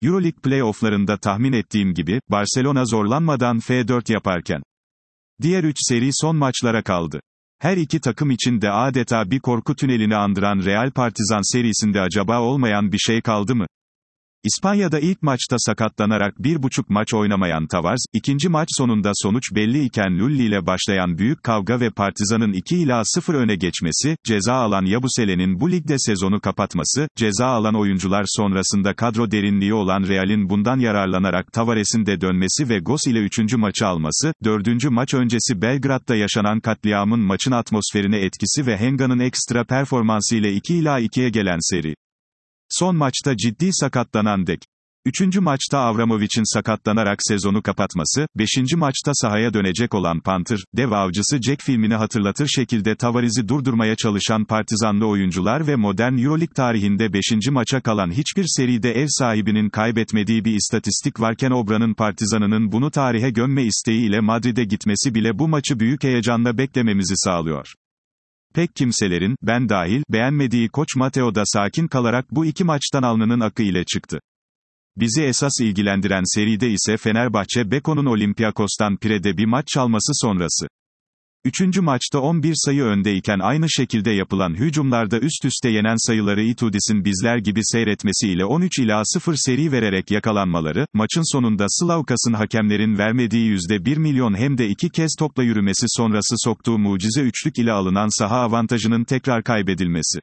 Euroleague play-off'larında tahmin ettiğim gibi, Barcelona zorlanmadan F4 yaparken. Diğer 3 seri son maçlara kaldı. Her iki takım için de adeta bir korku tünelini andıran Real Partizan serisinde acaba olmayan bir şey kaldı mı? İspanya'da ilk maçta sakatlanarak 1,5 maç oynamayan Tavares, ikinci maç sonunda sonuç belli iken Lully ile başlayan büyük kavga ve Partizan'ın 2-0 öne geçmesi, ceza alan Yabusele'nin bu ligde sezonu kapatması, ceza alan oyuncular sonrasında kadro derinliği olan Real'in bundan yararlanarak Tavares'in de dönmesi ve Gos ile 3. maçı alması, 4. maç öncesi Belgrad'da yaşanan katliamın maçın atmosferine etkisi ve Henga'nın ekstra performansı ile 2-2'ye gelen seri. Son maçta ciddi sakatlanan Dek. 3. maçta Avramovic'in sakatlanarak sezonu kapatması, 5. maçta sahaya dönecek olan Panther, dev avcısı Jack filmini hatırlatır şekilde Tavares'i durdurmaya çalışan Partizanlı oyuncular ve modern Euroleague tarihinde 5. maça kalan hiçbir seride ev sahibinin kaybetmediği bir istatistik varken Obra'nın Partizan'ının bunu tarihe gömme isteği ile Madrid'e gitmesi bile bu maçı büyük heyecanla beklememizi sağlıyor. Pek kimselerin, ben dahil, beğenmediği koç Mateo da sakin kalarak bu iki maçtan alnının akı ile çıktı. Bizi esas ilgilendiren seride ise Fenerbahçe Beko'nun Olympiakos'tan Pire'de bir maç çalması sonrası. 3. maçta 11 sayı öndeyken aynı şekilde yapılan hücumlarda üst üste yenen sayıları Itudis'in bizler gibi seyretmesiyle 13-0 seri vererek yakalanmaları, maçın sonunda Slavkas'ın hakemlerin vermediği %1 milyon hem de 2 kez topla yürümesi sonrası soktuğu mucize üçlük ile alınan saha avantajının tekrar kaybedilmesi.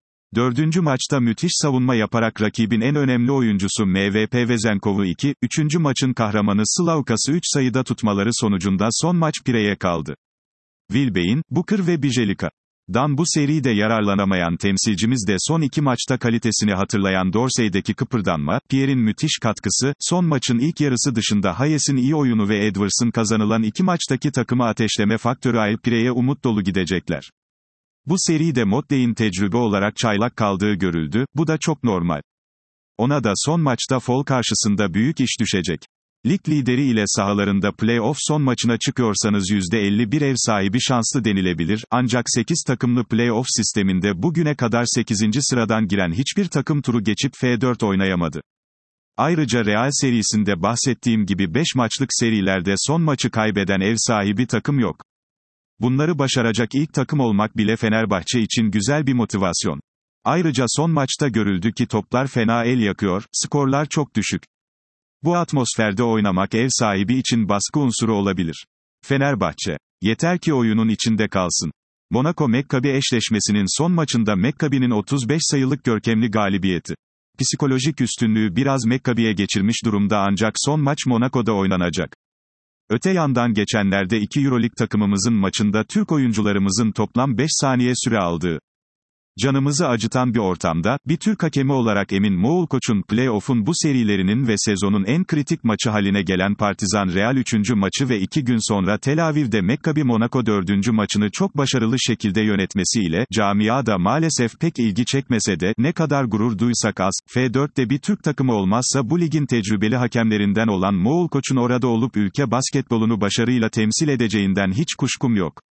4. maçta müthiş savunma yaparak rakibin en önemli oyuncusu MVP Vezenkov'u 2, 3. maçın kahramanı Slavkas'ı 3 sayıda tutmaları sonucunda son maç Pire'ye kaldı. Wilbein, Booker ve Bjelica.'dan bu seride yararlanamayan temsilcimiz de son 2 maçta kalitesini hatırlayan Dorsey'deki kıpırdanma, Pierre'in müthiş katkısı, son maçın ilk yarısı dışında Hayes'in iyi oyunu ve Edwards'ın kazanılan 2 maçtaki takımı ateşleme faktörü ayı Pire'ye umut dolu gidecekler. Bu seride Motley'in tecrübe olarak çaylak kaldığı görüldü, bu da çok normal. Ona da son maçta Fol karşısında büyük iş düşecek. Lig lideri ile sahalarında play-off son maçına çıkıyorsanız %51 ev sahibi şanslı denilebilir, ancak 8 takımlı play-off sisteminde bugüne kadar 8. sıradan giren hiçbir takım turu geçip F4 oynayamadı. Ayrıca Real serisinde bahsettiğim gibi 5 maçlık serilerde son maçı kaybeden ev sahibi takım yok. Bunları başaracak ilk takım olmak bile Fenerbahçe için güzel bir motivasyon. Ayrıca son maçta görüldü ki toplar fena el yakıyor, skorlar çok düşük. Bu atmosferde oynamak ev sahibi için baskı unsuru olabilir. Fenerbahçe, yeter ki oyunun içinde kalsın. Monaco-Mekkabi eşleşmesinin son maçında Mekkabi'nin 35 sayılık görkemli galibiyeti. Psikolojik üstünlüğü biraz Mekkabi'ye geçirmiş durumda ancak son maç Monaco'da oynanacak. Öte yandan geçenlerde 2 Euroleague takımımızın maçında Türk oyuncularımızın toplam 5 saniye süre aldığı. Canımızı acıtan bir ortamda, bir Türk hakemi olarak Emin Moğolkoç'un play-off'un bu serilerinin ve sezonun en kritik maçı haline gelen Partizan Real 3. maçı ve 2 gün sonra Tel Aviv'de Mekkabi Monaco 4. maçını çok başarılı şekilde yönetmesiyle, camiada maalesef pek ilgi çekmese de, ne kadar gurur duysak az, F4'te bir Türk takımı olmazsa bu ligin tecrübeli hakemlerinden olan Moğolkoç'un orada olup ülke basketbolunu başarıyla temsil edeceğinden hiç kuşkum yok.